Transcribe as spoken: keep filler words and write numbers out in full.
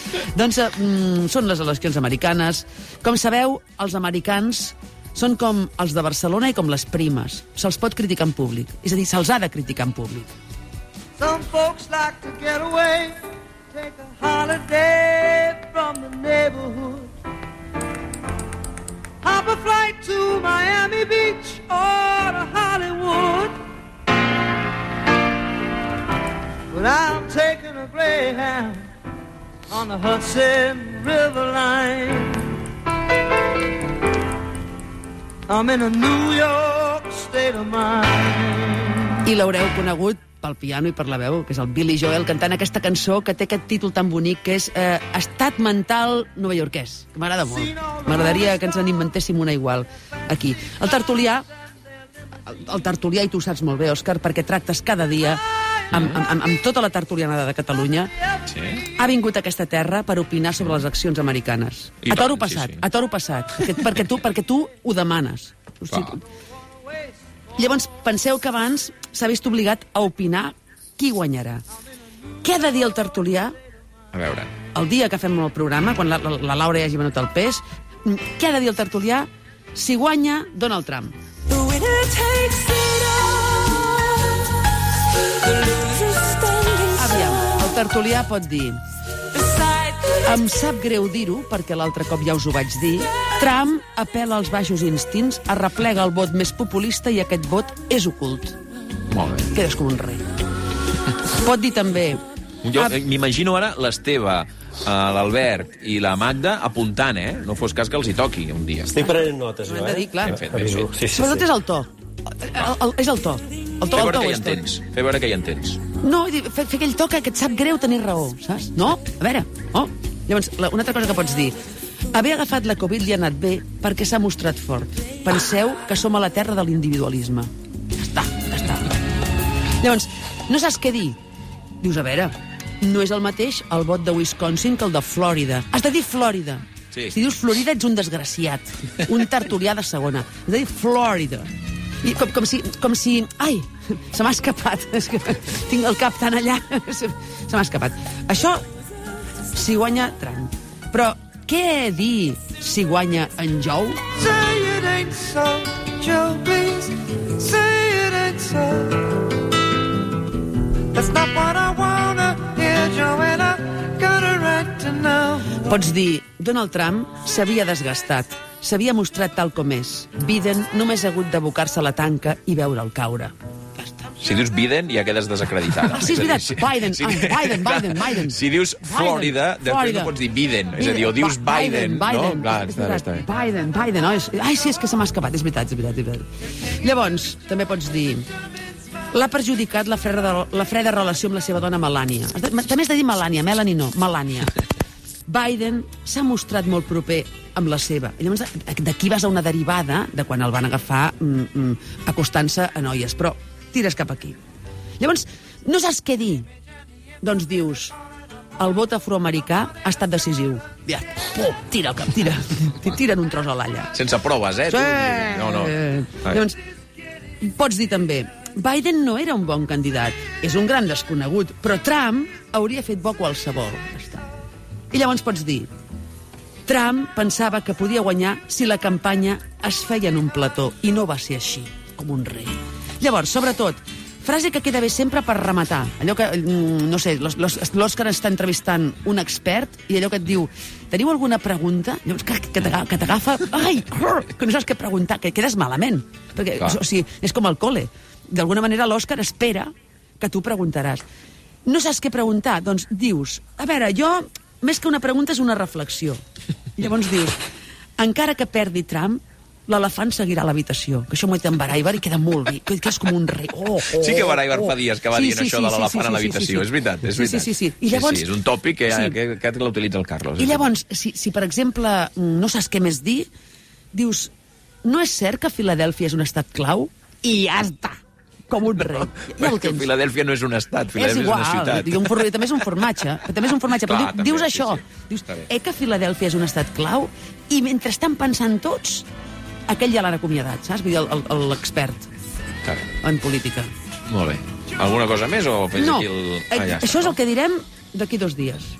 Doncs eh, mm, són les eleccions americanes. Com sabeu, els americans són com els de Barcelona i com les primes. Se'ls pot criticar en públic. És a dir, se'ls ha de criticar en públic. Some folks like to get away, take a holiday from the neighborhood. Hop a flight to Miami Beach or to Hollywood. But I'm taking a Greyhound on the Hudson River line. I'm in a New York state of mind. I l'haureu conegut pel piano i per la veu, que és el Billy Joel cantant aquesta cançó que té aquest títol tan bonic, que és eh, Estat mental novaiorquès, que m'agrada molt. M'agradaria que ens en inventéssim una igual aquí. El tertulià, el, el tertulià, i tu ho saps molt bé, Òscar, perquè tractes cada dia amb, amb, amb tota la tertulianada de Catalunya, Sí. ha vingut a aquesta terra per opinar sobre les accions americanes. I A toro tant, sí, passat, sí. a toro passat, perquè, perquè, tu, perquè tu ho demanes. O sigui, llavors, penseu que abans s'ha vist obligat a opinar qui guanyarà. Què ha de dir el tertulià A veure. el dia que fem el programa, quan la, la, la Laura ja hagi venut el pes? Què ha de dir el tertulià si guanya Donald Trump? Aviam, el tertulià pot dir: em sap greu dir-ho, perquè l'altre cop ja us ho vaig dir, Trump apel·la als baixos instints, arreplega el vot més populista i aquest vot és ocult. Molt bé. Quedes com un rei. Pot dir també... Jo Ah, eh, m'imagino ara l'Esteve, eh, l'Albert i la Magda apuntant, eh? No fos cas que els hi toqui un dia. Estic prenent notes, jo, Ho hem de eh? dir, clar. Ben fet, ben Aviso. fet. Sí, sí, Sobretot sí. és el to. El, el, és el to. El to, Fes el veure to que ho hi és tot. entens. Fes veure que hi entens. No, vull dir, fer, fer aquell to que, que et sap greu tenir raó, saps? No? A veure, oh. Llavors, la, una altra cosa que pots dir. Haver agafat la Covid li ha anat bé perquè s'ha mostrat fort. Penseu que som a la terra de l'individualisme. Ja està, ja està. Llavors, no saps què dir? Dius, a veure, no és el mateix el vot de Wisconsin que el de Florida. Has de dir Florida. Sí. Si dius Florida ets un desgraciat, un tertulià de segona. Has de dir Florida. I com, com, si, com si... Ai, se m'ha escapat. És que tinc el cap tan allà. Se m'ha escapat. Això, si guanya Trump. Però què dir si guanya en Joe? Say it ain't so, Joe, please. Say it ain't so. That's not what I wanna hear, Joe, and I got a right to know. Pots dir, Donald Trump s'havia desgastat, s'havia mostrat tal com és. Biden només ha hagut d'abocar-se a la tanca i veure'l caure. Ja està. Si dius Biden, ja quedes desacreditada. Ah, sí, és veritat. a dir, Biden, ah, Biden, Biden, Biden. Si dius Florida, Biden, després Florida. no pots dir Biden. És a dir, o dius Ba- Biden, Biden, no? Clar, és està bé, veritat. està bé. Biden, Biden, no? És... Ai, sí, és que se m'ha escapat, és veritat, és veritat, és veritat. Llavors, també pots dir... L'ha perjudicat la freda, la freda relació amb la seva dona Melania. Has de- També has de dir Melania, Melanie no, Melania. Biden s'ha mostrat molt proper amb la seva. I llavors, d'aquí vas a una derivada de quan el van agafar mm, mm, acostant-se a noies. Però tires cap aquí. Llavors, no saps què dir. Doncs dius, el vot afroamericà ha estat decisiu. Ja, pum, tira el cap, tira. Tira'n un tros a l'alla. Sense proves, eh? Tu? No, no. Ai. Llavors, pots dir també, Biden no era un bon candidat, és un gran desconegut, però Trump hauria fet bo qualsevol. Ja està. I llavors pots dir, Trump pensava que podia guanyar si la campanya es feia en un plató, i no va ser així, com un rei. Llavors, sobretot, frase que queda bé sempre per rematar. Allò que, mm, no sé, l'Òs- l'Òs- l'Òscar està entrevistant un expert i allò que et diu, teniu alguna pregunta? Llavors, que, que t'aga- que t'agafa... Ai, que no saps què preguntar, que quedes malament. Perquè, Clar. o sigui, és com al col·le. D'alguna manera l'Òscar espera que tu preguntaràs. No saps què preguntar? Doncs dius, a veure, jo, més que una pregunta és una reflexió. Llavors dius, encara que perdi Trump, l'elefant seguirà a l'habitació. Que això m'ho he dit en Baraibar i queda molt bé. Que, que és com un rei. Oh, oh, Sí que Baraibar oh. fa dies que va dient això de l'elefant a l'habitació. És veritat, és Sí, veritat. sí, sí, sí. I llavors, sí, sí, és un tòpic que, Sí. que, que l'utilitza el Carlos. I llavors, si, si per exemple no saps què més dir, dius, no és cert que Filadèlfia és un estat clau? I ja està, com un rei. Ja ho que tens. Filadèlfia no és un estat, És Filadèlfia és, igual, una ciutat. i un for... també és un formatge, també és un formatge, però Clar, diu, també, dius sí, això, sí. dius, Està bé. eh, que Filadèlfia és un estat clau, i mentre estan pensant tots, aquell ja l'han acomiadat, saps? Vull dir, el- el- l'expert Carai. en política. Molt bé. Alguna cosa més o fes No, aquí el... eh, Ah, ja això està, és el que direm d'aquí dos dies.